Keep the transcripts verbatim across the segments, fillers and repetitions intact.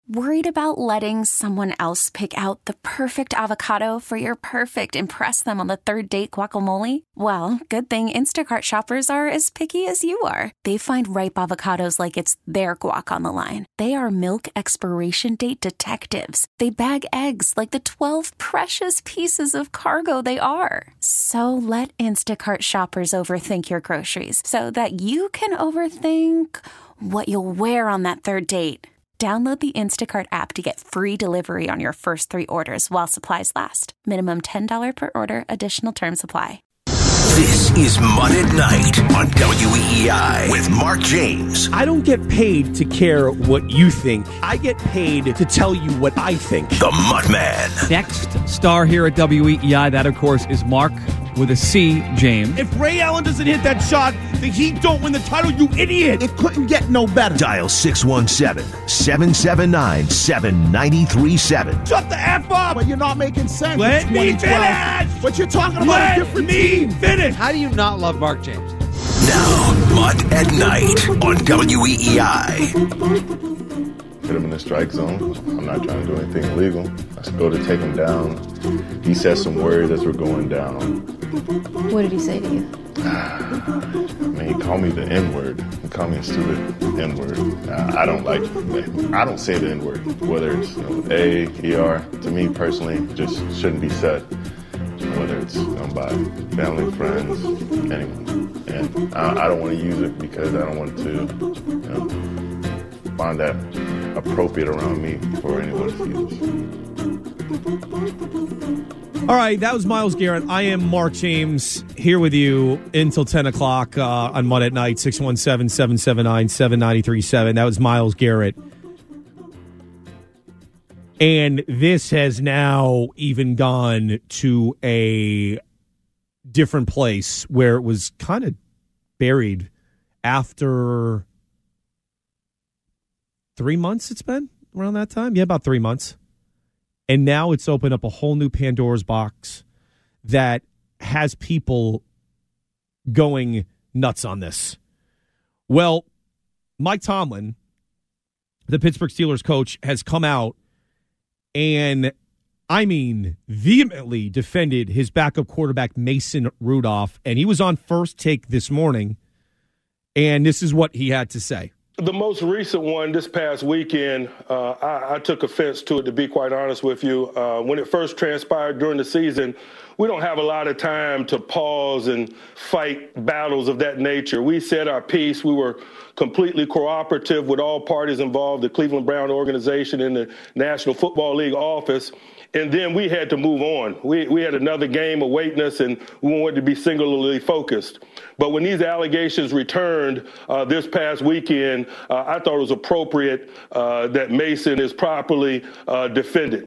Worried about letting someone else pick out the perfect avocado for your perfect impress them on the third date guacamole? Well, good thing Instacart shoppers are as picky as you are. They find ripe avocados like it's their guac on the line. They are milk expiration date detectives. They bag eggs like the twelve precious pieces of cargo they are. So let Instacart shoppers overthink your groceries so that you can overthink what you'll wear on that third date. Download the Instacart app to get free delivery on your first three orders while supplies last. Minimum ten dollars per order. Additional terms apply. This is Mud at Night on W E E I with Mark James. I don't get paid to care what you think. I get paid to tell you what I think. The Mudman. Next star here at W E E I, that, of course, is Mark with a C, James. If Ray Allen doesn't hit that shot, the Heat don't win the title, you idiot. It couldn't get no better. Dial six one seven, seven seven nine, seven nine three seven. Shut the F up. But you're not making sense. Let me finish. But you're talking about Let a different me team. finish. How do you not love Mark James? Now, Mud at Night on W E E I. Put him in the strike zone. I'm not trying to do anything illegal. I just go to take him down. He said some words as we're going down. What did he say to you? I mean, he called me the N-word. He called me a stupid N-word. Uh, I don't like, I don't say the N-word. Whether it's you know, A, E, R, to me personally, just shouldn't be said. Whether it's you know, by family, friends, anyone. And I, I don't want to use it because I don't want to, you know, find that appropriate around me for anyone to use. All right, that was Myles Garrett. I am Mark James here with you until ten o'clock uh, on Mud at Night, six one seven, seven seven nine, seven nine three seven. That was Myles Garrett. And this has now even gone to a different place where it was kind of buried after three months it's been around that time. Yeah, about three months. And now it's opened up a whole new Pandora's box that has people going nuts on this. Well, Mike Tomlin, the Pittsburgh Steelers coach, has come out and, I mean, vehemently defended his backup quarterback, Mason Rudolph. And he was on First Take this morning, and this is what he had to say. The most recent one this past weekend, uh, I, I took offense to it, to be quite honest with you. Uh, when it first transpired during the season, we don't have a lot of time to pause and fight battles of that nature. We said our piece. We were completely cooperative with all parties involved, the Cleveland Brown organization and the National Football League office. And then we had to move on. We we had another game awaiting us, and we wanted to be singularly focused. But when these allegations returned uh, this past weekend, uh, I thought it was appropriate uh, that Mason is properly uh, defended.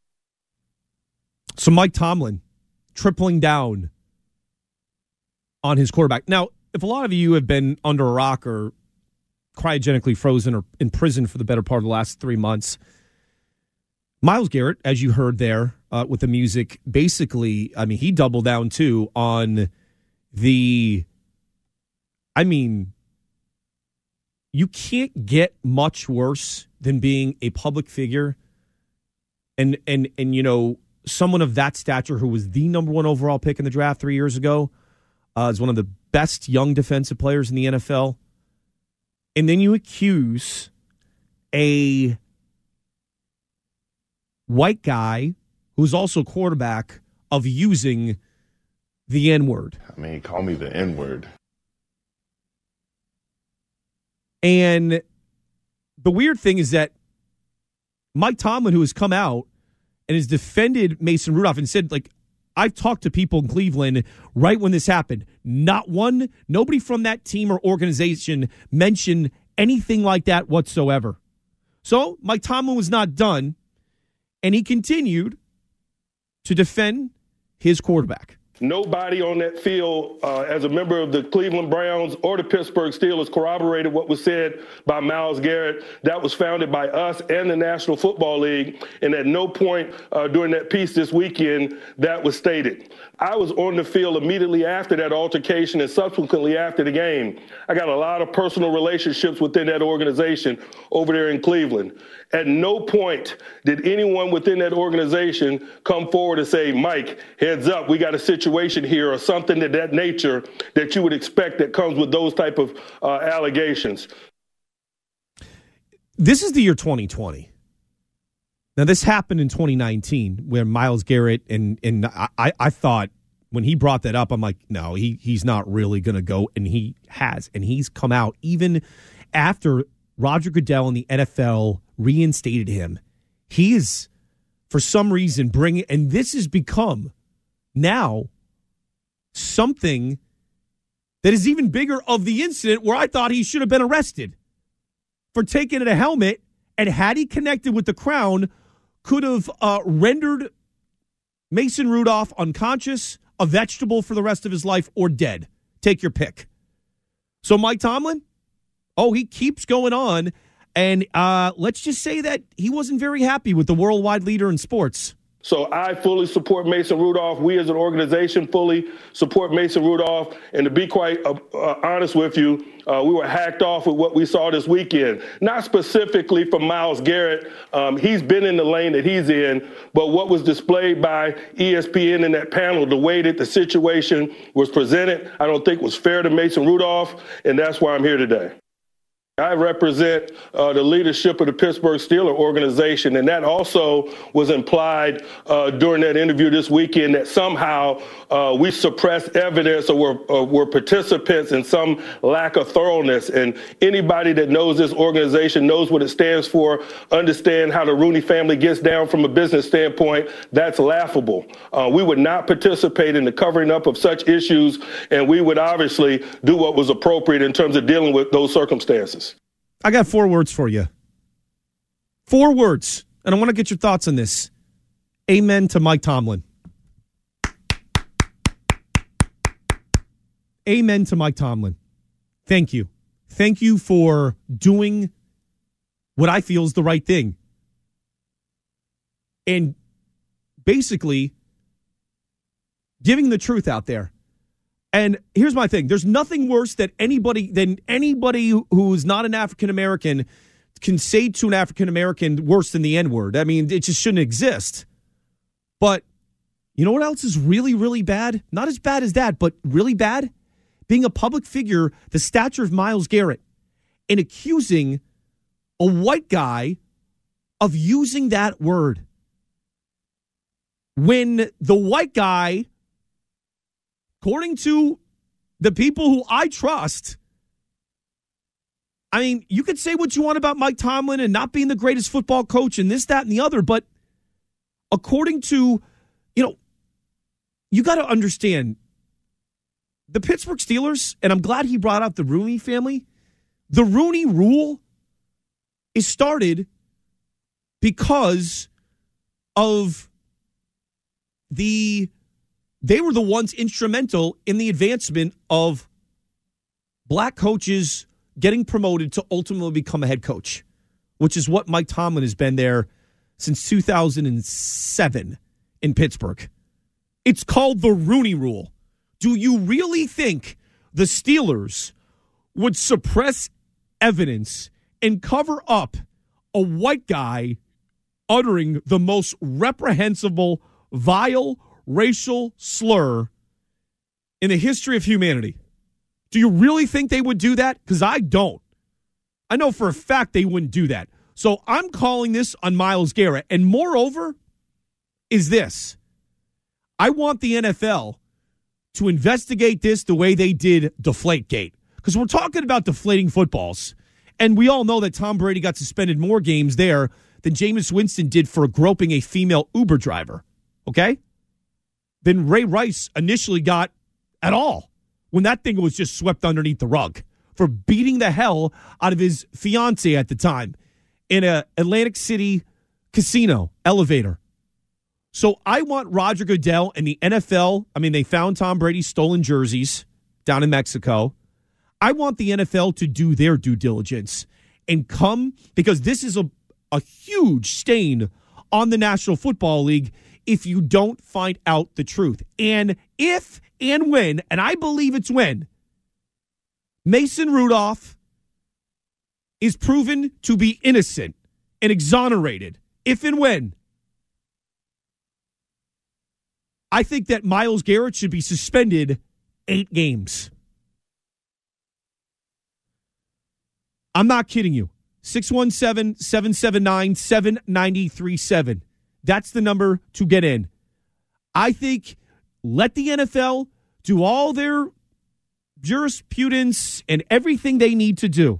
So Mike Tomlin tripling down on his quarterback. Now, if a lot of you have been under a rock or cryogenically frozen or in prison for the better part of the last three months, Myles Garrett, as you heard there uh, with the music, basically, I mean, he doubled down, too, on the, I mean, you can't get much worse than being a public figure and, and, and you know, someone of that stature who was the number one overall pick in the draft three years ago, uh, is one of the best young defensive players in the N F L. And then you accuse a white guy who's also quarterback of using the N-word. I mean, he called me the N-word. And the weird thing is that Mike Tomlin, who has come out and has defended Mason Rudolph and said, like, I've talked to people in Cleveland right when this happened. Not one, nobody from that team or organization mentioned anything like that whatsoever. So Mike Tomlin was not done, and he continued to defend his quarterback. Nobody on that field, uh, as a member of the Cleveland Browns or the Pittsburgh Steelers, corroborated what was said by Myles Garrett. That was founded by us and the National Football League, and at no point uh, during that piece this weekend that was stated. I was on the field immediately after that altercation and subsequently after the game. I got a lot of personal relationships within that organization over there in Cleveland. At no point did anyone within that organization come forward and say, Mike, heads up, we got a situation here or something of that nature that you would expect that comes with those type of uh, allegations. This is the year twenty twenty. Now, this happened in twenty nineteen where Myles Garrett, and and I, I thought when he brought that up, I'm like, no, he he's not really going to go, and he has. And he's come out even after Roger Goodell and the N F L reinstated him. He is, for some reason, bringing, and this has become now something that is even bigger of the incident where I thought he should have been arrested for taking a helmet, and had he connected with the crown, could have uh, rendered Mason Rudolph unconscious, a vegetable for the rest of his life, or dead. Take your pick. So Mike Tomlin, oh, he keeps going on, and uh, let's just say that he wasn't very happy with the worldwide leader in sports. So I fully support Mason Rudolph. We as an organization fully support Mason Rudolph. And to be quite uh, uh, honest with you, uh, we were hacked off with what we saw this weekend. Not specifically from Myles Garrett. Um, he's been in the lane that he's in. But what was displayed by E S P N in that panel, the way that the situation was presented, I don't think was fair to Mason Rudolph. And that's why I'm here today. I represent uh, the leadership of the Pittsburgh Steelers organization, and that also was implied uh, during that interview this weekend that somehow uh, we suppressed evidence or were, uh, were participants in some lack of thoroughness. And anybody that knows this organization knows what it stands for, understand how the Rooney family gets down from a business standpoint. That's laughable. Uh, we would not participate in the covering up of such issues, and we would obviously do what was appropriate in terms of dealing with those circumstances. I got four words for you. Four words. And I want to get your thoughts on this. Amen to Mike Tomlin. Amen to Mike Tomlin. Thank you. Thank you for doing what I feel is the right thing. And basically giving the truth out there. And here's my thing. There's nothing worse that anybody than anybody who's not an African-American can say to an African-American worse than the N-word. I mean, it just shouldn't exist. But you know what else is really, really bad? Not as bad as that, but really bad? Being a public figure, the stature of Myles Garrett, and accusing a white guy of using that word. When the white guy, according to the people who I trust, I mean, you could say what you want about Mike Tomlin and not being the greatest football coach and this, that, and the other, but according to, you know, you got to understand the Pittsburgh Steelers, and I'm glad he brought up the Rooney family. The Rooney Rule is started because of the They were the ones instrumental in the advancement of black coaches getting promoted to ultimately become a head coach, which is what Mike Tomlin has been there since two thousand seven in Pittsburgh. It's called the Rooney Rule. Do you really think the Steelers would suppress evidence and cover up a white guy uttering the most reprehensible, vile, racial slur in the history of humanity? Do you really think they would do that? Because I don't. I know for a fact they wouldn't do that. So I'm calling this on Myles Garrett. And moreover, is this. I want the N F L to investigate this the way they did Deflategate. Because we're talking about deflating footballs. And we all know that Tom Brady got suspended more games there than Jameis Winston did for groping a female Uber driver. Okay? Than Ray Rice initially got at all when that thing was just swept underneath the rug for beating the hell out of his fiance at the time in a Atlantic City casino elevator. So I want Roger Goodell and the N F L. I mean, they found Tom Brady's stolen jerseys down in Mexico. I want the N F L to do their due diligence and come, because this is a, a huge stain on the National Football League if you don't find out the truth. And if and when, and I believe it's when, Mason Rudolph is proven to be innocent and exonerated, if and when, I think that Myles Garrett should be suspended eight games. I'm not kidding you. six one seven, seven seven nine, seven nine three seven. That's the number to get in. I think let the N F L do all their jurisprudence and everything they need to do.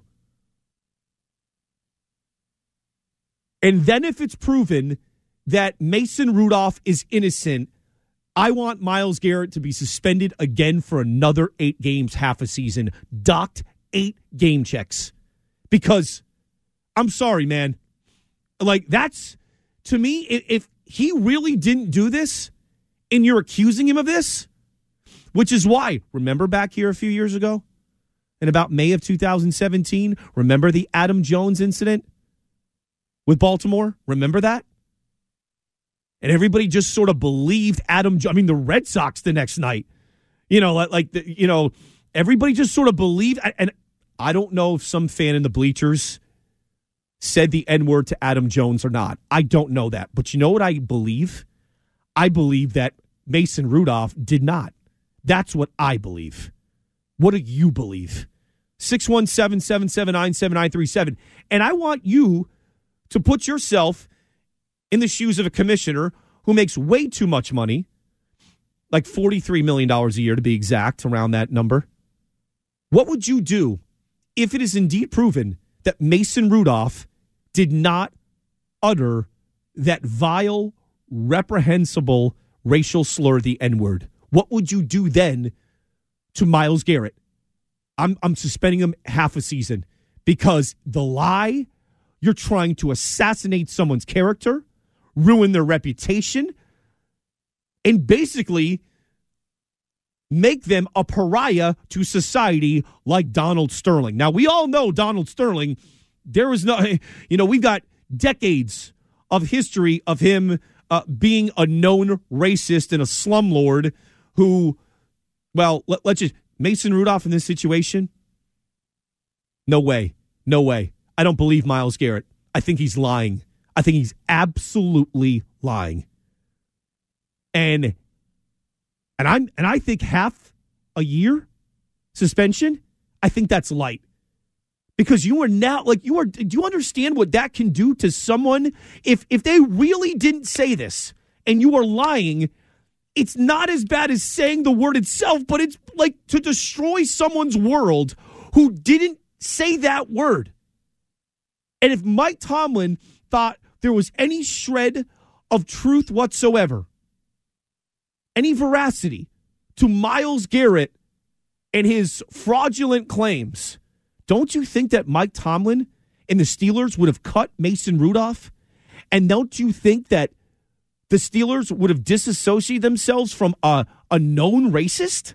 And then if it's proven that Mason Rudolph is innocent, I want Myles Garrett to be suspended again for another eight games, half a season. Docked eight game checks. Because, I'm sorry, man. Like, that's, to me, if, if he really didn't do this and you're accusing him of this, which is why, remember back here a few years ago, in about May of two thousand seventeen, remember the Adam Jones incident with Baltimore? Remember that? And everybody just sort of believed Adam Jones. I mean, the Red Sox the next night, you know, like, like the, you know, everybody just sort of believed. And I don't know if some fan in the bleachers said the N-word to Adam Jones or not. I don't know that. But you know what I believe? I believe that Mason Rudolph did not. That's what I believe. What do you believe? six one seven, seven seven nine, seven nine three seven. And I want you to put yourself in the shoes of a commissioner who makes way too much money, like forty-three million dollars a year to be exact, around that number. What would you do if it is indeed proven that Mason Rudolph did not utter that vile, reprehensible racial slur, the N-word? What would you do then to Myles Garrett? I'm, I'm suspending him half a season because the lie, you're trying to assassinate someone's character, ruin their reputation, and basically make them a pariah to society like Donald Sterling. Now, we all know Donald Sterling. There is no, you know, we've got decades of history of him uh, being a known racist and a slumlord who, well, let, let's just, Mason Rudolph in this situation? No way. No way. I don't believe Myles Garrett. I think he's lying. I think he's absolutely lying. And and I'm and I think half a year suspension, I think that's light. Because you are now like you are do you understand what that can do to someone if if they really didn't say this and you are lying? It's not as bad as saying the word itself, but it's like to destroy someone's world who didn't say that word. And if Mike Tomlin thought there was any shred of truth whatsoever, any veracity to Myles Garrett and his fraudulent claims, don't you think that Mike Tomlin and the Steelers would have cut Mason Rudolph? And don't you think that the Steelers would have disassociated themselves from a, a known racist?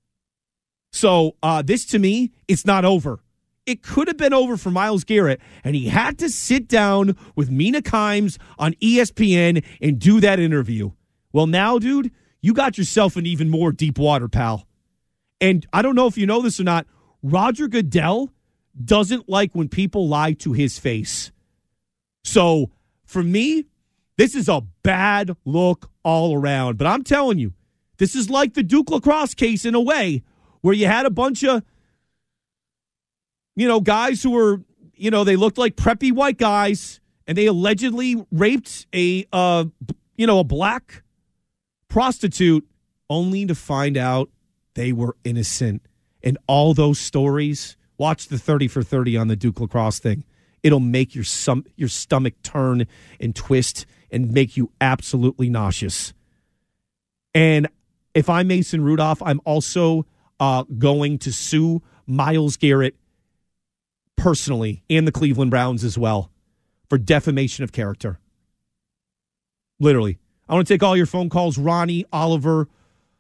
So uh, this, to me, it's not over. It could have been over for Myles Garrett, and he had to sit down with Mina Kimes on E S P N and do that interview. Well, now, dude, you got yourself in even more deep water, pal. And I don't know if you know this or not, Roger Goodell doesn't like when people lie to his face. So, for me, this is a bad look all around. But I'm telling you, this is like the Duke Lacrosse case in a way, where you had a bunch of, you know, guys who were, you know, they looked like preppy white guys, and they allegedly raped a, uh, you know, a black prostitute, only to find out they were innocent. And all those stories, watch the thirty for thirty on the Duke Lacrosse thing. It'll make your sum, your stomach turn and twist and make you absolutely nauseous. And if I'm Mason Rudolph, I'm also uh, going to sue Myles Garrett personally, and the Cleveland Browns as well, for defamation of character. Literally. I want to take all your phone calls. Ronnie, Oliver,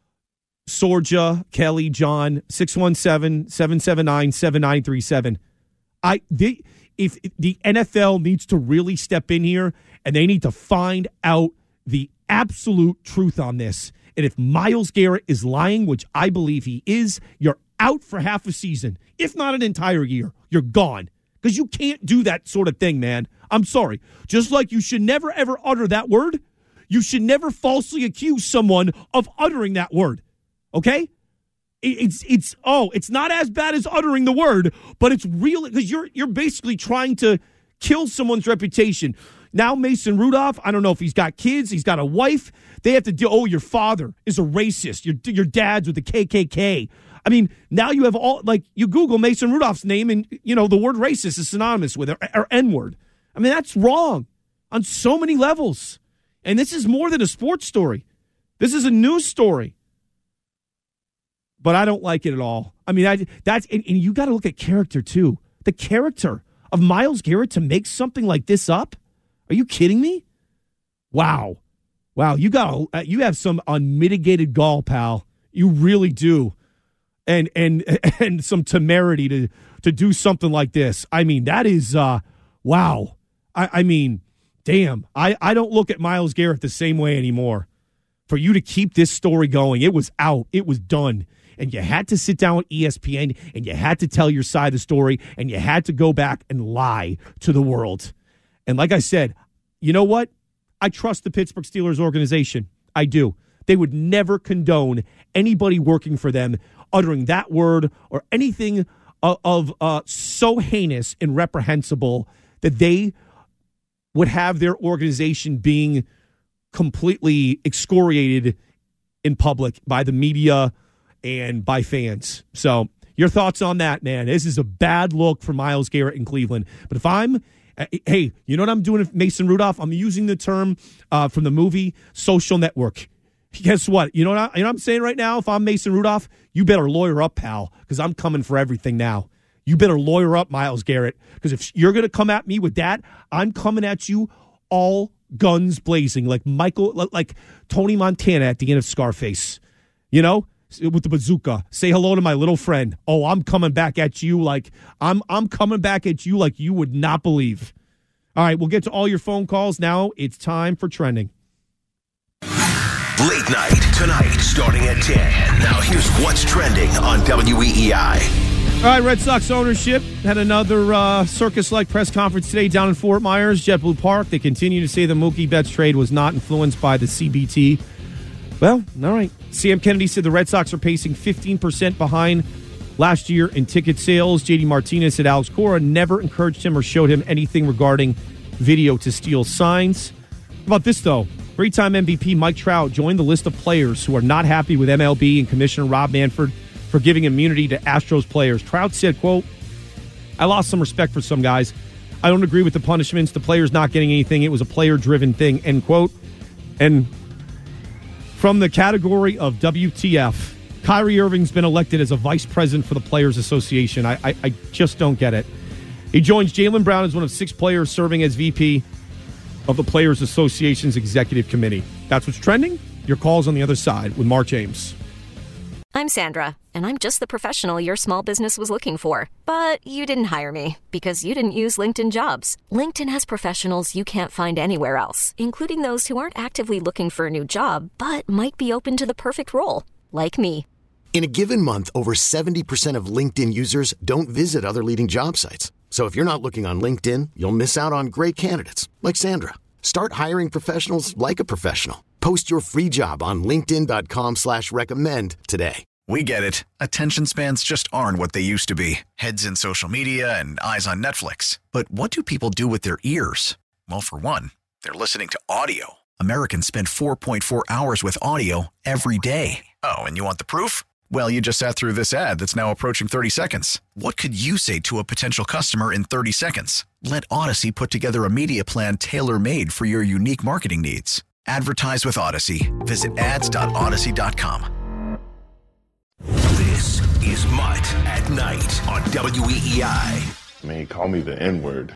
Sorja, Kelly, John, six one seven, seven seven nine, seven nine three seven. I they, if the N F L needs to really step in here and they need to find out the absolute truth on this. And if Myles Garrett is lying, which I believe he is, you're out for half a season, if not an entire year. You're gone. Because you can't do that sort of thing, man. I'm sorry. Just like you should never, ever utter that word, you should never falsely accuse someone of uttering that word. Okay? It's, it's oh, it's not as bad as uttering the word, but it's real because you're, you're basically trying to kill someone's reputation. Now Mason Rudolph, I don't know if he's got kids, he's got a wife. They have to do, oh, your father is a racist. Your, your dad's with the K K K. I mean, now you have all, like, you Google Mason Rudolph's name and, you know, the word racist is synonymous with it, or, or N-word. I mean, that's wrong on so many levels. And this is more than a sports story. This is a news story. But I don't like it at all. I mean, I, that's, and, and you got to look at character, too. The character of Myles Garrett to make something like this up? Are you kidding me? Wow. Wow, you got uh, you have some unmitigated gall, pal. You really do. And and and some temerity to to do something like this. I mean, that is uh wow. I, I mean, damn. I, I don't look at Myles Garrett the same way anymore. For you to keep this story going, it was out. It was done. And you had to sit down with E S P N and you had to tell your side of the story and you had to go back and lie to the world. And like I said, you know what? I trust the Pittsburgh Steelers organization. I do. They would never condone anybody working for them uttering that word or anything of, of uh, so heinous and reprehensible that they would have their organization being completely excoriated in public by the media and by fans. So your thoughts on that, man? This is a bad look for Myles Garrett in Cleveland. But if I'm Hey, you know what I'm doing with Mason Rudolph? I'm using the term uh, from the movie Social Network. Guess what? You know what, I, you know what I'm saying right now? If I'm Mason Rudolph, you better lawyer up, pal, because I'm coming for everything now. You better lawyer up, Myles Garrett, because if you're going to come at me with that, I'm coming at you all guns blazing, like Michael, like Tony Montana at the end of Scarface. You know? With the bazooka. Say hello to my little friend. Oh, I'm coming back at you like I'm I'm coming back at you like you would not believe. All right, we'll get to all your phone calls. Now it's time for trending. Late night tonight starting at ten. Now here's what's trending on W E E I. All right, Red Sox ownership had another uh, circus-like press conference today down in Fort Myers, JetBlue Park. They continue to say the Mookie Betts trade was not influenced by the C B T. Well, all right. Sam Kennedy said the Red Sox are pacing fifteen percent behind last year in ticket sales. J D Martinez said Alex Cora never encouraged him or showed him anything regarding video to steal signs. How about this, though? Three-time M V P Mike Trout joined the list of players who are not happy with M L B and Commissioner Rob Manfred for giving immunity to Astros players. Trout said, quote, I lost some respect for some guys. I don't agree with the punishments. The players not getting anything. It was a player-driven thing, end quote. And from the category of W T F, Kyrie Irving's been elected as a vice president for the Players Association. I, I, I just don't get it. He joins Jaylen Brown as one of six players serving as V P of the Players Association's executive committee. That's what's trending. Your call's on the other side with Mark James. I'm Sandra, and I'm just the professional your small business was looking for. But you didn't hire me because you didn't use LinkedIn Jobs. LinkedIn has professionals you can't find anywhere else, including those who aren't actively looking for a new job, but might be open to the perfect role, like me. In a given month, over seventy percent of LinkedIn users don't visit other leading job sites. So if you're not looking on LinkedIn, you'll miss out on great candidates, like Sandra. Start hiring professionals like a professional. Post your free job on linkedin.com slash recommend today. We get it. Attention spans just aren't what they used to be. Heads in social media and eyes on Netflix. But what do people do with their ears? Well, for one, they're listening to audio. Americans spend four point four hours with audio every day. Oh, and you want the proof? Well, you just sat through this ad that's now approaching thirty seconds. What could you say to a potential customer in thirty seconds? Let Odyssey put together a media plan tailor-made for your unique marketing needs. Advertise with Odyssey. Visit ads dot odyssey dot com. This is Mutt at Night on W E E I. I mean, call me the N-word.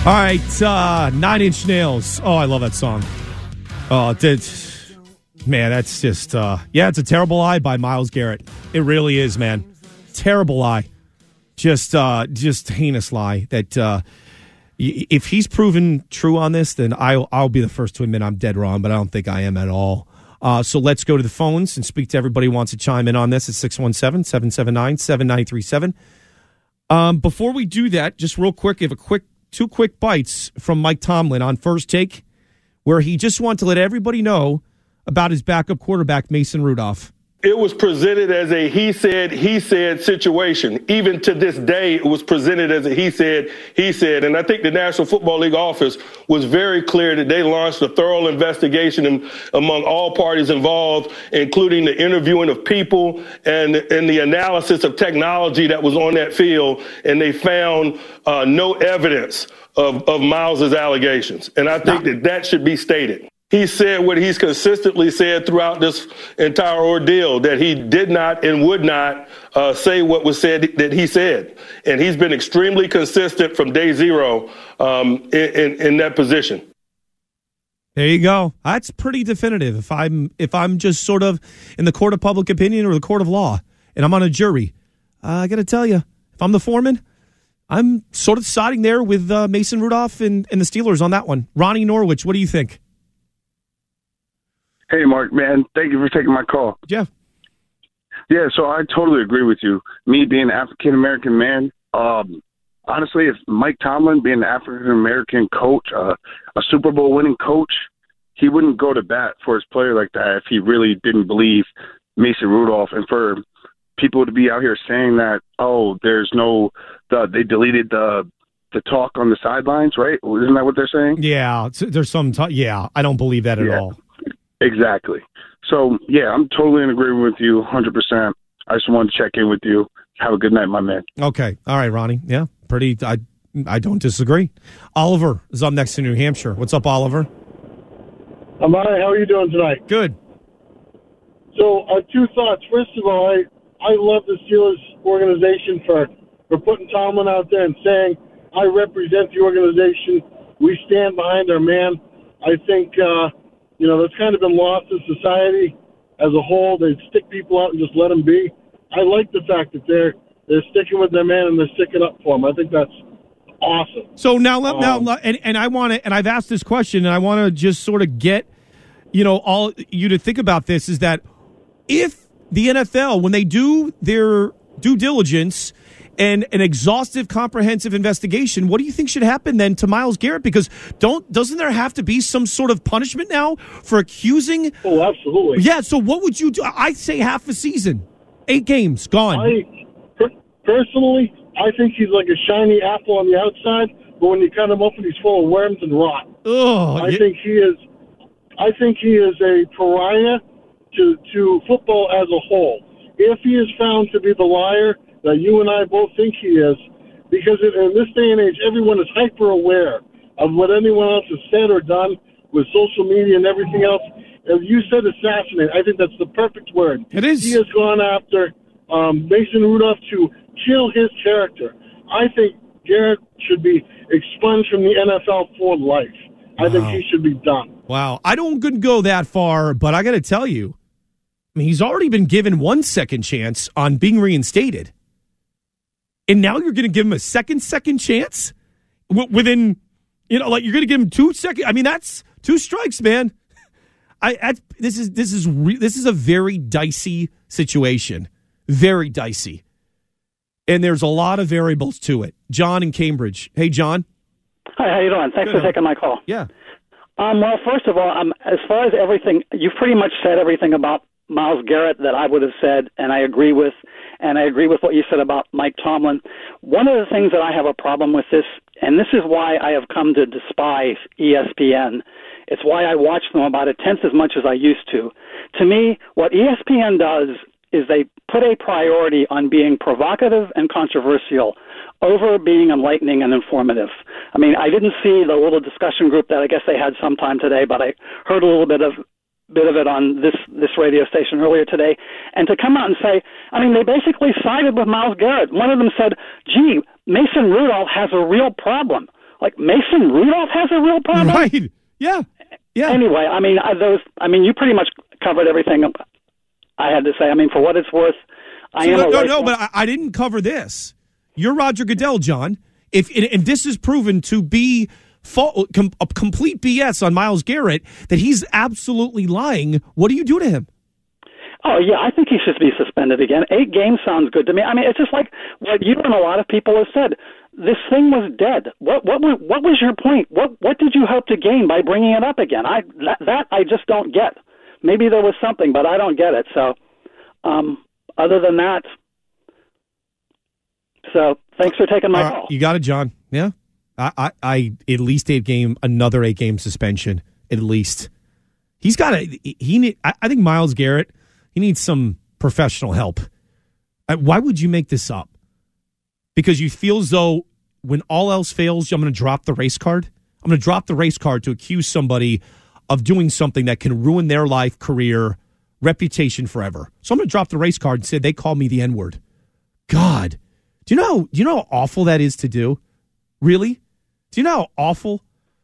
All right, uh, Nine Inch Nails. Oh, I love that song. Oh, did man, that's just uh, yeah, it's a Terrible Lie by Myles Garrett. It really is, man. Terrible lie, just uh, just heinous lie. That uh, if he's proven true on this, then I'll I'll be the first to admit I'm dead wrong. But I don't think I am at all. Uh, so let's go to the phones and speak to everybody who wants to chime in on this at six one seven, seven seven nine, seven nine three seven. Um, before we do that, just real quick, give a quick. Two quick bites from Mike Tomlin on First Take, where he just wanted to let everybody know about his backup quarterback, Mason Rudolph. It was presented as a he said, he said situation. Even to this day, it was presented as a he said, he said. And I think the National Football League office was very clear that they launched a thorough investigation in, among all parties involved, including the interviewing of people and, and the analysis of technology that was on that field. And they found uh, no evidence of, of Miles's allegations. And I think that that should be stated. He said what he's consistently said throughout this entire ordeal, that he did not and would not uh, say what was said that he said. And he's been extremely consistent from day zero um, in, in, in that position. There you go. That's pretty definitive. If I'm if I'm just sort of in the court of public opinion or the court of law and I'm on a jury, uh, I got to tell you, if I'm the foreman, I'm sort of siding there with uh, Mason Rudolph and, and the Steelers on that one. Ronnie Norwich, what do you think? Hey, Mark, man, thank you for taking my call. Jeff. Yeah, so I totally agree with you. Me being an African-American man, um, honestly, if Mike Tomlin being an African-American coach, uh, a Super Bowl winning coach, he wouldn't go to bat for his player like that if he really didn't believe Mason Rudolph. And for people to be out here saying that, oh, there's no, the, they deleted the the talk on the sidelines, right? Isn't that what they're saying? Yeah, there's some, t- yeah, I don't believe that at yeah. all. Exactly. So, yeah, I'm totally in agreement with you one hundred percent. I just wanted to check in with you. Have a good night, my man. Okay. All right, Ronnie. Yeah, pretty. I I don't disagree. Oliver is up next to New Hampshire. What's up, Oliver? I'm all right. How are you doing tonight? Good. So, uh, two thoughts. First of all, I, I love the Steelers organization for, for putting Tomlin out there and saying, I represent the organization. We stand behind our man. I think... Uh, You know, that's kind of been lost in society as a whole. They stick people out and just let them be. I like the fact that they're they're sticking with their man and they're sticking up for him. I think that's awesome. So now, um, now, and, and I want to, and I've asked this question, and I want to just sort of get, you know, all you to think about this is that if the N F L, when they do their due diligence and an exhaustive, comprehensive investigation, what do you think should happen then to Myles Garrett? Because don't doesn't there have to be some sort of punishment now for accusing? Oh, absolutely. Yeah. So what would you do? I'd say half a season, eight games gone. I per- personally, I think he's like a shiny apple on the outside, but when you cut him open, he's full of worms and rot. Oh, I yeah. think he is. I think he is a pariah to to football as a whole. If he is found to be the liar that you and I both think he is, because in this day and age, everyone is hyper aware of what anyone else has said or done with social media and everything else. As you said, assassinate. I think that's the perfect word. It is. He has gone after um, Mason Rudolph to kill his character. I think Garrett should be expunged from the N F L for life. I wow. think he should be done. Wow. I don't go that far, but I got to tell you, I mean, he's already been given one second chance on being reinstated. And now you're going to give him a second, second chance w- within, you know, like you're going to give him two seconds. I mean, that's two strikes, man. I, I this is this is re- this is a very dicey situation, very dicey, and there's a lot of variables to it. John in Cambridge. Hey, John. Hi, how you doing? Thanks Good. for taking my call. Yeah. Um. Well, first of all, um, as far as everything, you've pretty much said everything about Myles Garrett that I would have said, and I agree with. And I agree with what you said about Mike Tomlin. One of the things that I have a problem with this, and this is why I have come to despise E S P N, it's why I watch them about a tenth as much as I used to. To me, what E S P N does is they put a priority on being provocative and controversial over being enlightening and informative. I mean, I didn't see the little discussion group that I guess they had sometime today, but I heard a little bit of bit of it on this, this radio station earlier today, and to come out and say, I mean, they basically sided with Myles Garrett. One of them said, gee, Mason Rudolph has a real problem. Like Mason Rudolph has a real problem. Right? Yeah. Yeah. Anyway, I mean, I, those. I mean, you pretty much covered everything I had to say. I mean, for what it's worth, I so am. No, a no, race no fan. but I, I didn't cover this. You're Roger Goodell, John. If and, and this is proven to be fa- com, a complete B S on Myles Garrett, that he's absolutely lying, what do you do to him? Oh, yeah, I think he should be suspended again. Eight games sounds good to me. I mean, it's just like what you and a lot of people have said. This thing was dead. What what was, what was your point? What what did you hope to gain by bringing it up again? I that, that I just don't get. Maybe there was something, but I don't get it. So, um, other than that, so thanks for taking my uh, call. You got it, John. Yeah, I, I, I at least eight game, another eight game suspension. At least he's got a he need. I, I think Myles Garrett. He needs some professional help. Why would you make this up? Because you feel as though when all else fails, I'm going to drop the race card. I'm going to drop the race card to accuse somebody of doing something that can ruin their life, career, reputation forever. So I'm going to drop the race card and say they call me the N-word. God, do you know? Do you know how awful that is to do? Really? Do you know how awful?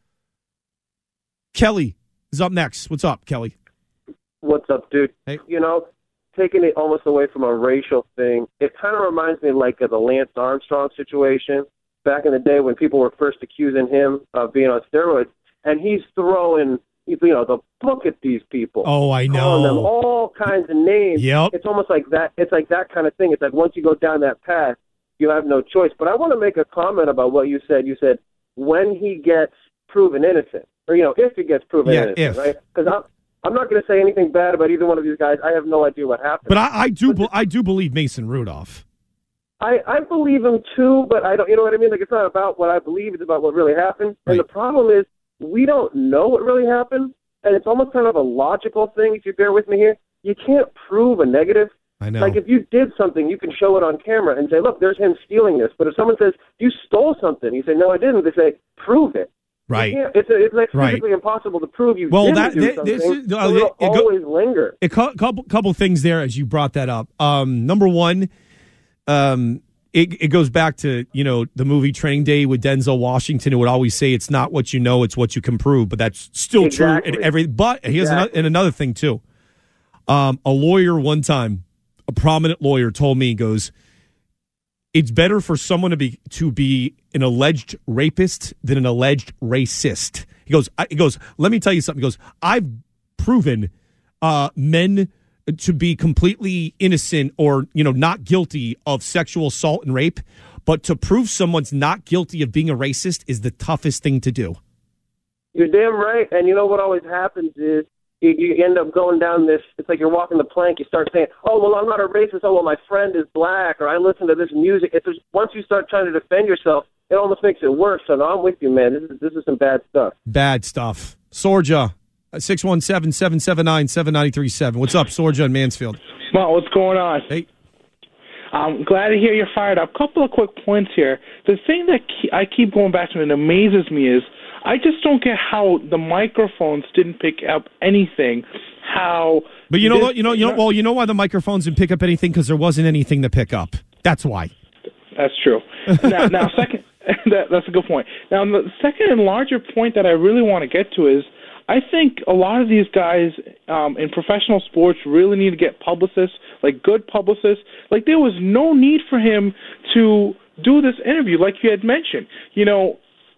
Kelly is up next. What's up, Kelly? What's up, dude? Hey. You know, taking it almost away from a racial thing, it kind of reminds me like of the Lance Armstrong situation back in the day when people were first accusing him of being on steroids, and he's throwing, you know, the book at these people. Oh, I know. Calling them all kinds of names. Yep. It's almost like that. It's like that kind of thing. It's like once you go down that path, you have no choice. But I want to make a comment about what you said. You said when he gets proven innocent, or, you know, if he gets proven Yeah, innocent, if. right? Because I'm, I'm not going to say anything bad about either one of these guys. I have no idea what happened. But I, I do. Be, I do believe Mason Rudolph. I, I believe him too, but I don't. You know what I mean? Like, it's not about what I believe; it's about what really happened. Right. And the problem is, we don't know what really happened, and it's almost kind of a logical thing. If you bear with me here, you can't prove a negative. I know. Like, if you did something, you can show it on camera and say, "Look, there's him stealing this." But if someone says you stole something, you say, "No, I didn't." They say, "Prove it." Right. You can't- It's, a, it's like Right. physically impossible to prove you Well, didn't that- do th- something. this is- so uh, it'll it go- always linger. A cu- couple couple things there as you brought that up. Um, number one, um, it, it goes back to, you know, the movie Training Day with Denzel Washington, who would always say it's not what you know, it's what you can prove. But that's still Exactly. true. And every but here's Exactly. another, and another thing too. Um, a lawyer one time, a prominent lawyer, told me, he goes, it's better for someone to be to be an alleged rapist than an alleged racist. He goes, I, he goes, let me tell you something. He goes, I've proven uh, men to be completely innocent or, you know, not guilty of sexual assault and rape, but to prove someone's not guilty of being a racist is the toughest thing to do. You're damn right. And you know what always happens is you, you end up going down this, it's like you're walking the plank. You start saying, oh, well, I'm not a racist. Oh, well, my friend is black, or I listen to this music. It's just, once you start trying to defend yourself, it almost makes it worse. So no, I'm with you, man. This is, this is some bad stuff. Bad stuff. Sorja, six one seven, seven seven nine, seven nine three seven. What's up, Sorja in Mansfield? Well, what's going on? Hey. I'm glad to hear you're fired up. Couple of quick points here. The thing that ke- I keep going back to and amazes me is I just don't get how the microphones didn't pick up anything. How? But you know this- what? You know, you know. Well, you know why the microphones didn't pick up anything? Because there wasn't anything to pick up. That's why. That's true. Now, now second, that, that's a good point. Now, the second and larger point that I really want to get to is I think a lot of these guys um, in professional sports really need to get publicists, like good publicists. Like, there was no need for him to do this interview, like you had mentioned. You know,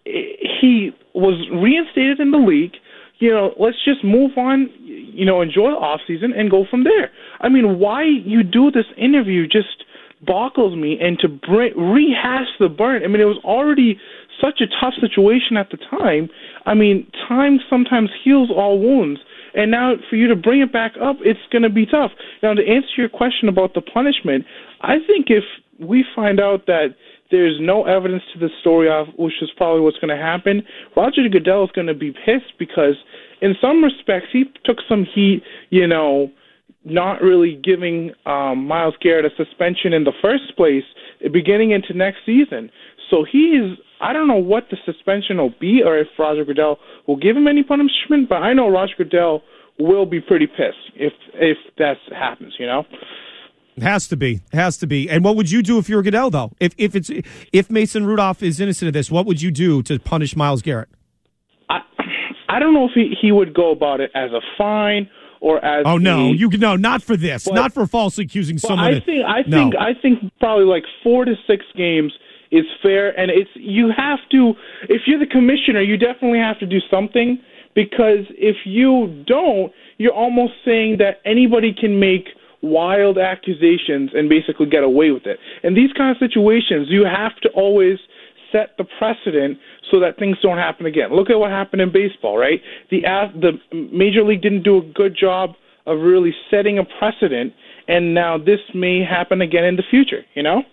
he was reinstated in the league. You know, let's just move on, you know, enjoy the offseason and go from there. I mean, why you do this interview just boggles me, and to bring, rehash the burn. I mean, it was already such a tough situation at the time. I mean, time sometimes heals all wounds. And now for you to bring it back up, it's going to be tough. Now, to answer your question about the punishment, I think if we find out that there's no evidence to the story of, which is probably what's going to happen, Roger Goodell is going to be pissed because in some respects he took some heat, you know, not really giving um, Myles Garrett a suspension in the first place, beginning into next season. So he is, I don't know what the suspension will be or if Roger Goodell will give him any punishment, but I know Roger Goodell will be pretty pissed if if that happens, you know? It has to be. It has to be. And what would you do if you were Goodell, though? If if it's if Mason Rudolph is innocent of this, what would you do to punish Myles Garrett? I I don't know if he, he would go about it as a fine or as oh no, a, you no, not for this, but, not for falsely accusing someone. I think I no. think I think probably like four to six games is fair, and it's you have to. If you're the commissioner, you definitely have to do something, because if you don't, you're almost saying that anybody can make wild accusations and basically get away with it. In these kind of situations, you have to always set the precedent so that things don't happen again. Look at what happened in baseball, right? The the Major League didn't do a good job of really setting a precedent, and now this may happen again in the future, you know?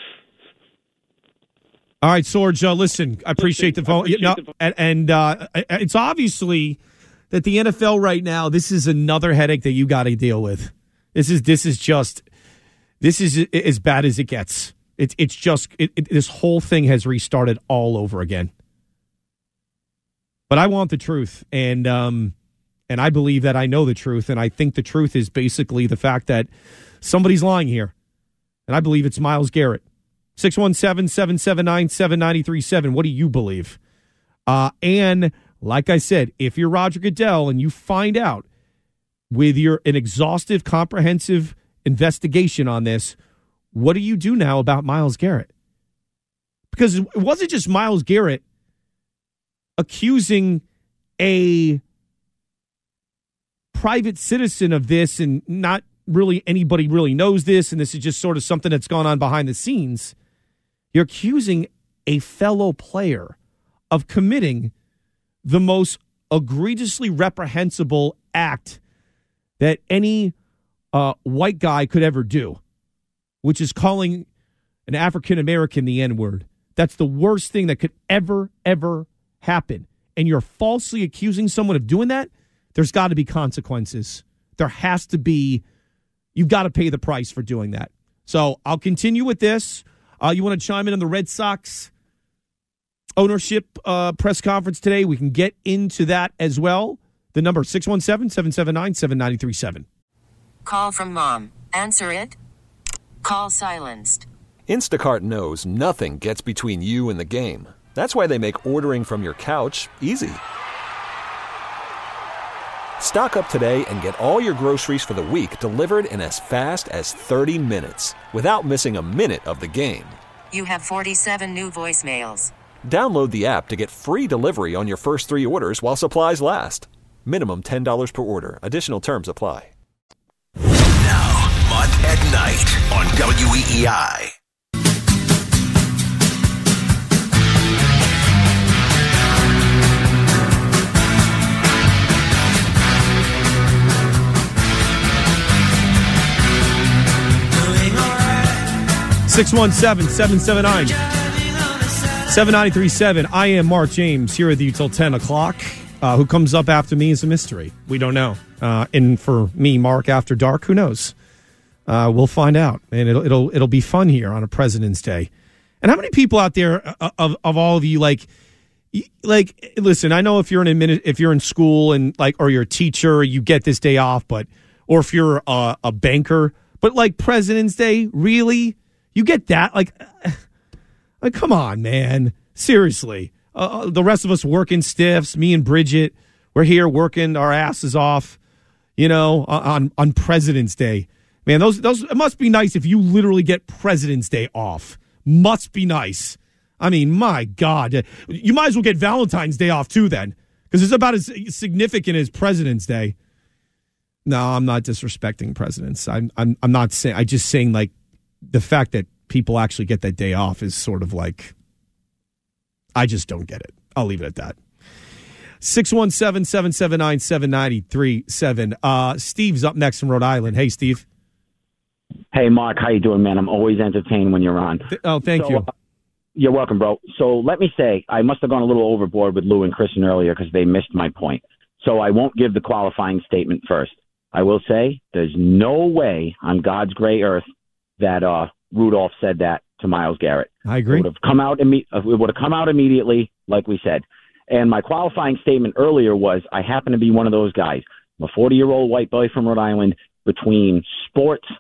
All right, Sorge, uh, listen, I appreciate the phone. Appreciate no, the phone. And, and uh, it's obviously that the N F L right now, this is another headache that you got to deal with. This is this is just, this is as bad as it gets. It's it's just, it, it, this whole thing has restarted all over again. But I want the truth, and um, and I believe that I know the truth, and I think the truth is basically the fact that somebody's lying here, and I believe it's Myles Garrett. six one seven, seven seven nine, seven nine three seven. What do you believe? Uh, and like I said, if you're Roger Goodell and you find out with your an exhaustive, comprehensive investigation on this, what do you do now about Myles Garrett? Because it wasn't just Myles Garrett accusing a private citizen of this, and not really anybody really knows this, and this is just sort of something that's gone on behind the scenes. You're accusing a fellow player of committing the most egregiously reprehensible act that any uh, white guy could ever do, which is calling an African-American the N-word. That's the worst thing that could ever, ever happen. And you're falsely accusing someone of doing that, there's got to be consequences. There has to be, you've got to pay the price for doing that. So I'll continue with this. Uh, you want to chime in on the Red Sox ownership uh, press conference today? We can get into that as well. The number six one seven, seven seven nine, seven nine three seven. Call from mom. Answer it. Call silenced. Instacart knows nothing gets between you and the game. That's why they make ordering from your couch easy. Stock up today and get all your groceries for the week delivered in as fast as thirty minutes without missing a minute of the game. You have forty-seven new voicemails. Download the app to get free delivery on your first three orders while supplies last. Minimum ten dollars per order. Additional terms apply. Now, Mud at Night on W E E I. six one seven, seven seven nine, seven nine three seven. I am Mark James here with you till ten o'clock. Uh, who comes up after me is a mystery. We don't know. Uh, and for me, Mark, after dark, who knows? Uh, we'll find out. And it'll it'll it'll be fun here on a President's Day. And how many people out there uh, of of all of you like like listen? I know if you're in a if you're in school and like or you're a teacher, you get this day off. But or if you're a, a banker, but like President's Day, really, you get that? Like, like come on, man, seriously. Uh, the rest of us working stiffs, me and Bridget, we're here working our asses off, you know, on, on President's Day. Man, those those it must be nice if you literally get President's Day off. Must be nice. I mean, my God. You might as well get Valentine's Day off, too, then, because it's about as significant as President's Day. No, I'm not disrespecting presidents. I'm I'm I'm not saying, I'm just saying, like, the fact that people actually get that day off is sort of like, I just don't get it. I'll leave it at that. six one seven, seven seven nine, seven nine three seven. Uh, Steve's up next from Rhode Island. Hey, Steve. Hey, Mark. How you doing, man? I'm always entertained when you're on. Oh, thank so, you. Uh, you're welcome, bro. So let me say, I must have gone a little overboard with Lou and Kristen earlier because they missed my point. So I won't give the qualifying statement first. I will say there's no way on God's gray earth that uh, Rudolph said that to Myles Garrett. I agree. It would have come out, imme- it would have come out immediately, like we said. And my qualifying statement earlier was I happen to be one of those guys. I'm a forty-year-old white boy from Rhode Island. Between sports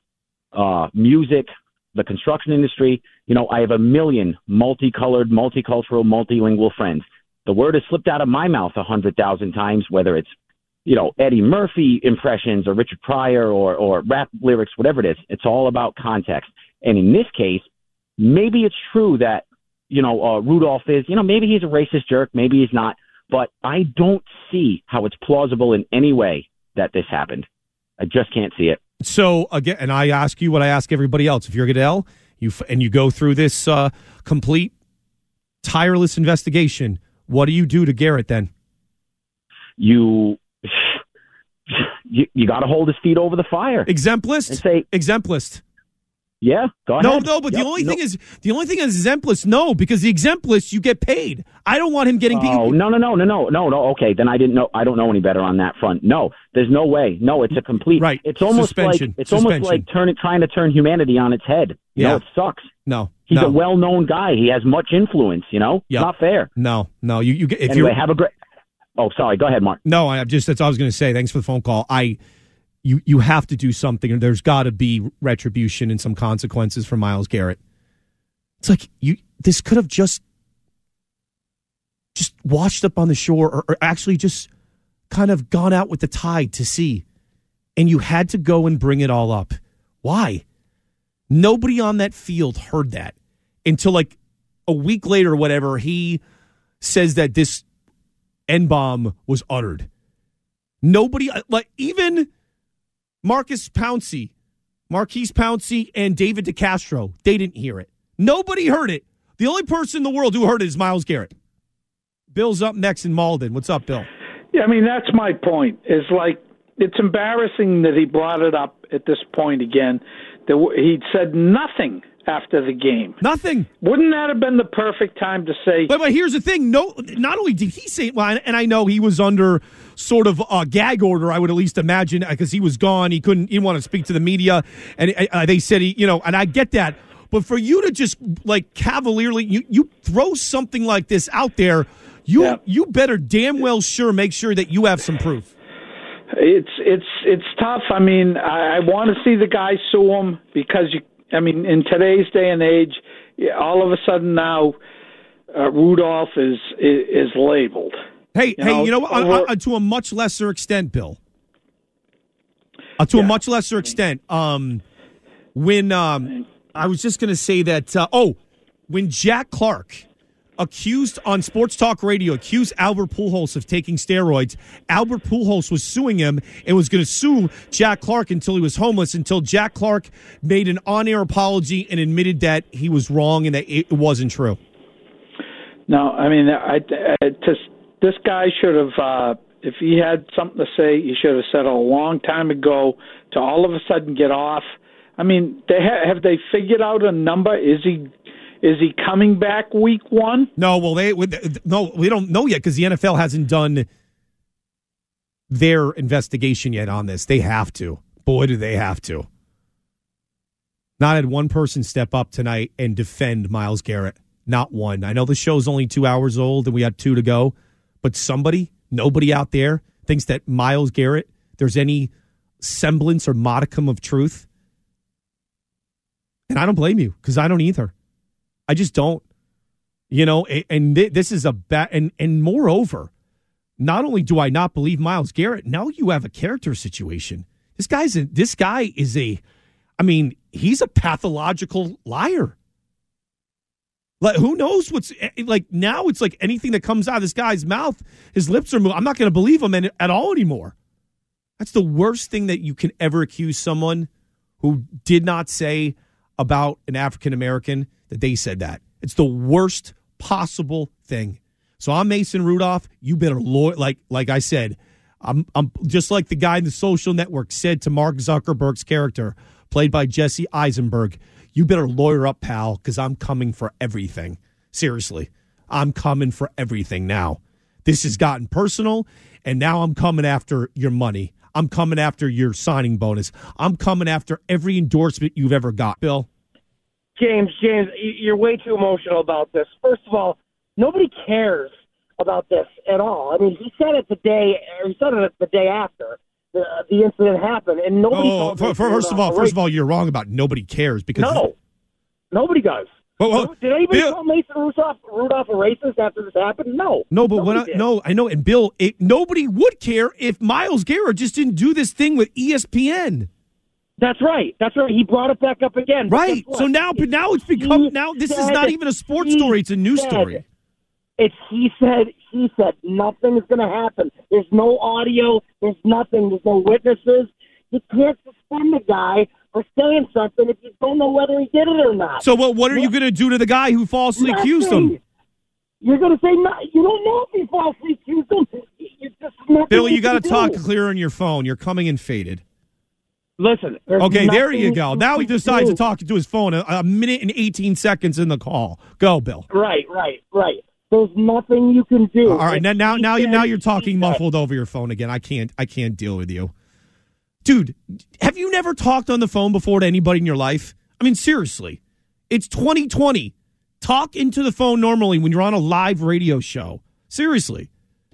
uh, music, the construction industry. You know, I have a million multicolored, multicultural, multilingual friends. The word has slipped out of my mouth a hundred thousand times, whether it's, you know, Eddie Murphy impressions or Richard Pryor or, or rap lyrics, whatever it is. It's all about context. And in this case, maybe it's true that, you know, uh, Rudolph is, you know, maybe he's a racist jerk, maybe he's not, but I don't see how it's plausible in any way that this happened. I just can't see it. So, again, and I ask you what I ask everybody else. If you're Goodell you f- and you go through this uh, complete, tireless investigation, what do you do to Garrett then? You... You, you got to hold his feet over the fire. Exemplist? And say, exemplist. Yeah, go no, ahead. No, but yep, the only no. thing is, the only thing is exemplist. No, because the exemplist, you get paid. I don't want him getting paid. Oh, no, no, no, no, no, no, no. Okay, then I didn't know. I don't know any better on that front. No, there's no way. No, it's a complete. Right. It's almost Suspension. like it's Suspension. almost like turn, trying to turn humanity on its head. You Yeah. know, it sucks. No, He's no. a well-known guy. He has much influence. You know, Yep. not fair. No, no. You, you get if anyway, you have a great. Oh, sorry. Go ahead, Mark. No, I just that's all I was going to say. Thanks for the phone call. I. You you have to do something. There's got to be retribution and some consequences for Myles Garrett. It's like you. This could have just just washed up on the shore, or, or actually just kind of gone out with the tide to sea, and you had to go and bring it all up. Why? Nobody on that field heard that until like a week later, or whatever. He says that this N-bomb was uttered. Nobody, like even Marcus Pouncey, Marquise Pouncey, and David DeCastro, they didn't hear it. Nobody heard it. The only person in the world who heard it is Myles Garrett. Bill's up next in Malden. What's up, Bill? Yeah, I mean, that's my point. Is like, it's embarrassing that he brought it up at this point again. That he'd said nothing after the game. Nothing. Wouldn't that have been the perfect time to say? But, but here's the thing. No, not only did he say, well, and I know he was under sort of a gag order, I would at least imagine, because he was gone. He couldn't, he didn't want to speak to the media. And uh, they said, he, you know, and I get that. But for you to just like cavalierly, you, you throw something like this out there, you Yeah. you better damn well sure make sure that you have some proof. It's it's it's tough. I mean, I, I want to see the guy sue him because you. I mean, in today's day and age, all of a sudden now, uh, Rudolph is, is is labeled. Hey, You hey, know, you know what? over- Uh, uh, to a much lesser extent, Bill. Uh, to a much lesser extent, um, when um, I was just going to say that. Uh, oh, when Jack Clark accused on Sports Talk Radio, accused Albert Pujols of taking steroids. Albert Pujols was suing him and was going to sue Jack Clark until he was homeless, until Jack Clark made an on-air apology and admitted that he was wrong and that it wasn't true. No, I mean, I, I just, this guy should have, uh, if he had something to say, he should have said it a long time ago. To all of a sudden get off. I mean, they ha- have they figured out a number? Is he is he coming back week one? No, well, they no, we don't know yet because the N F L hasn't done their investigation yet on this. They have to. Boy, do they have to. Not had one person step up tonight and defend Myles Garrett. Not one. I know the show's only two hours old and we got two to go, but somebody, nobody out there thinks that Myles Garrett, there's any semblance or modicum of truth. And I don't blame you because I don't either. I just don't. You know, and this is a bad, and, and moreover, not only do I not believe Myles Garrett, now you have a character situation. This guy's a, this guy is a, I mean, he's a pathological liar. Like, who knows what's, like, now it's like anything that comes out of this guy's mouth, his lips are moving. I'm not going to believe him in, at all anymore. That's the worst thing that you can ever accuse someone who did not say about an African American that they said that. It's the worst possible thing. So I'm Mason Rudolph. You better lawyer, like like I said, I'm I'm just like the guy in The Social Network said to Mark Zuckerberg's character, played by Jesse Eisenberg. You better lawyer up, pal, because I'm coming for everything. Seriously, I'm coming for everything now. This has gotten personal, and now I'm coming after your money. I'm coming after your signing bonus. I'm coming after every endorsement you've ever got. Bill? James, James, you're way too emotional about this. First of all, nobody cares about this at all. I mean, he said it the day, or he said it the day after. the, the incident happened, and nobody. Oh, for, for, first of all, first of all, you're wrong about nobody cares because no, nobody does. Well, well, did anybody Bill, call Mason Rudolph, Rudolph a racist after this happened? No. No, but what I, no, I know, and Bill, it, nobody would care if Myles Garrett just didn't do this thing with E S P N. That's right. That's right. He brought it back up again. Right. So now, but now it's become he now. This is not even a sports story; it's a news said, story. It's he said. He said nothing is going to happen. There's no audio. There's nothing. There's no witnesses. You can't suspend the guy for saying something if you don't know whether he did it or not. So, well, what are you going to do to the guy who falsely Nothing. accused him? You're going to say no, you don't know if he falsely accused him. You just Bill, you got to do. talk clear on your phone. You're coming in faded. Listen. Okay, there you go. you Now he can decides do. to talk to his phone a, a minute and eighteen seconds in the call. Go, Bill. Right, right, right. There's nothing you can do. All right, now now now, He you now said- you're talking muffled over your phone again. I can't I can't deal with you. Dude, have you never talked on the phone before to anybody in your life? I mean, seriously. It's twenty twenty. Talk into the phone normally when you're on a live radio show. Seriously.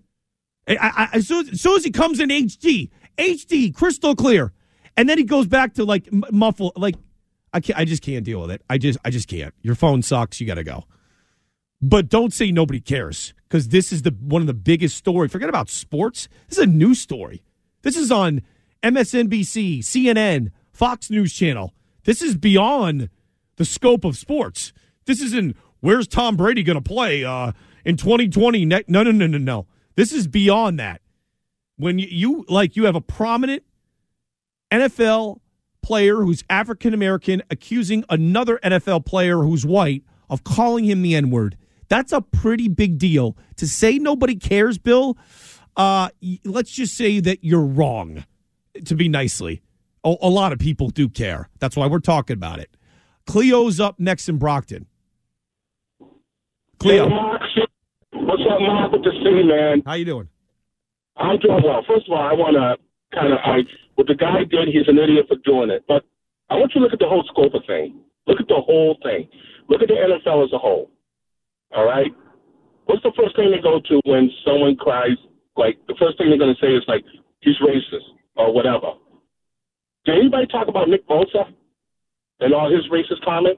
I, I, as, soon, as soon as he comes in H D, H D, crystal clear, and then he goes back to like m- muffle, like I can't, I just can't deal with it. I just I just can't. Your phone sucks. You got to go. But don't say nobody cares, because this is the one of the biggest stories. Forget about sports. This is a news story. This is on M S N B C, C N N, Fox News Channel. This is beyond the scope of sports. This isn't, where's Tom Brady going to play uh, in twenty twenty? No, no, no, no, no. This is beyond that. When you, you like, you have a prominent N F L player who's African-American accusing another N F L player who's white of calling him the N-word. That's a pretty big deal. To say nobody cares, Bill, uh, let's just say that you're wrong, to be nicely. A, a lot of people do care. That's why we're talking about it. Cleo's up next in Brockton. Cleo. Hey, Mark. What's up, Mark? Good to see you, man. How you doing? I'm doing well. First of all, I want to kind of, I, what the guy did, he's an idiot for doing it. But I want you to look at the whole scope of thing. Look at the whole thing. Look at the N F L as a whole. All right? What's the first thing they go to when someone cries? Like, the first thing they're going to say is, like, he's racist or whatever. Did anybody talk about Nick Bosa and all his racist comments?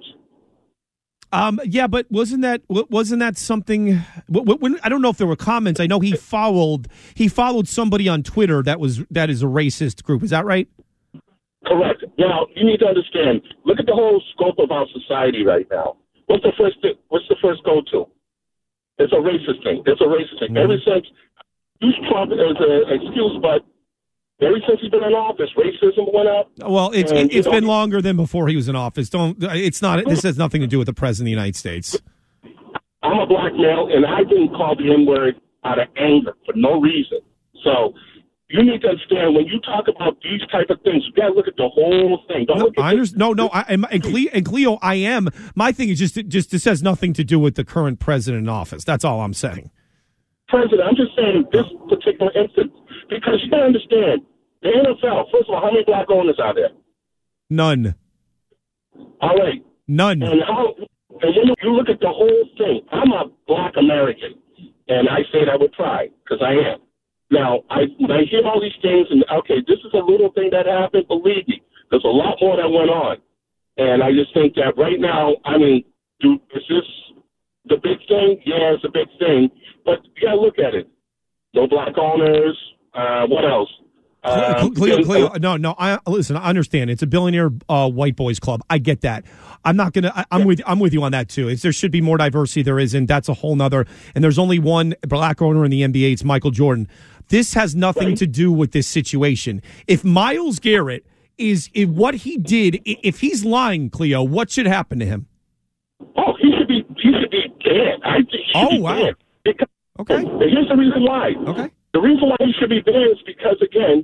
Um, yeah, but wasn't that wasn't that something? When, I don't know if there were comments. I know he followed he followed somebody on Twitter that was that is a racist group. Is that right? Correct. Now you need to understand. Look at the whole scope of our society right now. What's the first? What's the first go to? It's a racist thing. It's a racist thing. Mm-hmm. Ever since use Trump as an excuse, but ever since he's been in office, racism went up. Well, it's and, it's you been know, longer than before he was in office. Don't. It's not. This has nothing to do with the president of the United States. I'm a black male, and I didn't call the N word out of anger for no reason. So you need to understand when you talk about these type of things, you got to look at the whole thing. Don't No, look at I understand. No, no. I, and, and, Cleo, and Cleo, I am. My thing is just just this has nothing to do with the current president in office. That's all I'm saying. President, I'm just saying this particular instance because you got to understand. The N F L, first of all, how many black owners are there? None. All right. None. And how? And when you look at the whole thing, I'm a black American, and I say that with pride because I am. Now, I when I hear all these things, and okay, this is a little thing that happened. Believe me, there's a lot more that went on, and I just think that right now, I mean, do is this the big thing? Yeah, it's a big thing, but you got to look at it. No black owners. Uh, what else? Uh, Cleo, Cleo, no, no. I listen. I understand. It's a billionaire uh, white boys club. I get that. I'm not gonna. I, I'm yeah. with. I'm with you on that too. It's, there should be more diversity. There isn't. That's a whole nother. And there's only one black owner in the N B A. It's Michael Jordan. This has nothing right. to do with this situation. If Myles Garrett is if what he did, if he's lying, Cleo, what should happen to him? Oh, he should be. He should be dead. I think he should oh be wow. dead. Because, okay. Here's the reason why. Okay. The reason why he should be dead is because again.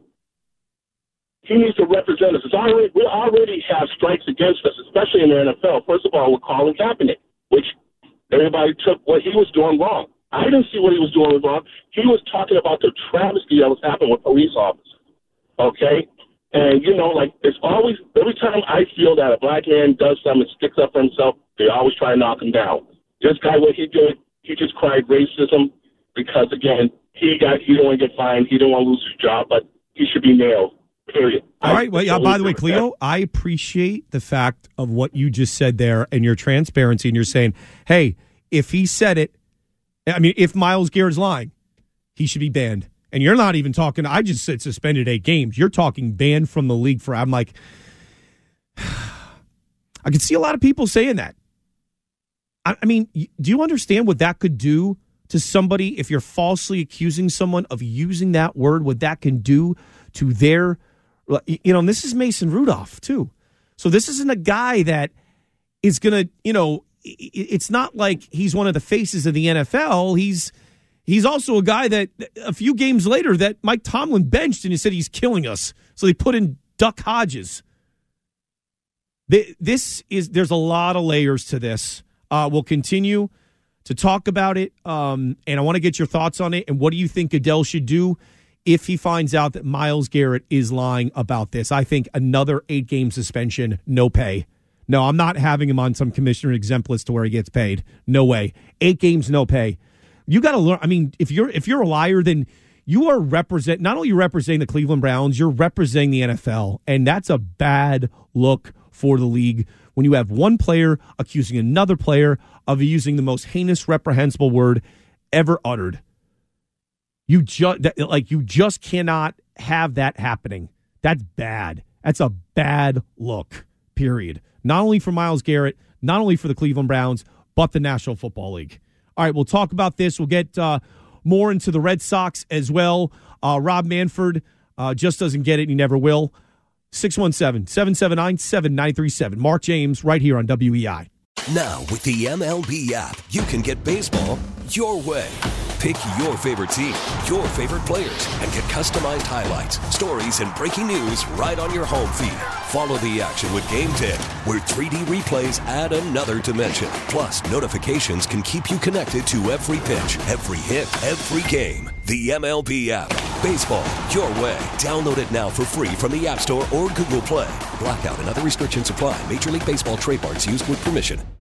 He needs to represent us. It's already, we already have strikes against us, especially in the N F L. First of all, with Colin Kaepernick, which everybody took what he was doing wrong. I didn't see what he was doing wrong. He was talking about the travesty that was happening with police officers. Okay? And, you know, like, it's always, every time I feel that a black man does something and sticks up for himself, they always try to knock him down. This guy, what he did, he just cried racism because, again, he got, he didn't want to get fined. He didn't want to lose his job, but he should be nailed. Period. All right. Well, yeah, by the way, Cleo, I appreciate the fact of what you just said there and your transparency. And you're saying, hey, if he said it, I mean, if Myles Garrett's lying, he should be banned. And you're not even talking, I just said suspended eight games. You're talking banned from the league for, I'm like, I could see a lot of people saying that. I, I mean, do you understand what that could do to somebody if you're falsely accusing someone of using that word, what that can do to their, you know, and this is Mason Rudolph too. So this isn't a guy that is going to, you know, it's not like he's one of the faces of the N F L. He's he's also a guy that a few games later that Mike Tomlin benched and he said he's killing us. So they put in Duck Hodges. This is, there's a lot of layers to this. Uh, we'll continue to talk about it, um, and I want to get your thoughts on it. And what do you think Goodell should do if he finds out that Myles Garrett is lying about this? I think another eight-game suspension, no pay. No, I'm not having him on some commissioner exempt list to where he gets paid. No way. Eight games, no pay. You got to learn. I mean, if you're if you're a liar, then you are represent. Not only are you representing the Cleveland Browns, you're representing the N F L, and that's a bad look for the league when you have one player accusing another player of using the most heinous, reprehensible word ever uttered. You just like you just cannot have that happening. That's bad. That's a bad look. Period. Not only for Myles Garrett, not only for the Cleveland Browns, but the National Football League. All right, we'll talk about this. We'll get uh, more into the Red Sox as well. Uh, Rob Manfred uh, just doesn't get it. He never will. six one seven, seven seven nine, seven nine three seven. Mark James right here on W E I. Now, with the M L B app, you can get baseball your way. Pick your favorite team, your favorite players, and get customized highlights, stories, and breaking news right on your home feed. Follow the action with Game ten, where three D replays add another dimension. Plus, notifications can keep you connected to every pitch, every hit, every game. The M L B app. Baseball your way. Download it now for free from the App Store or Google Play. Blackout and other restrictions apply. Major League Baseball trademarks used with permission.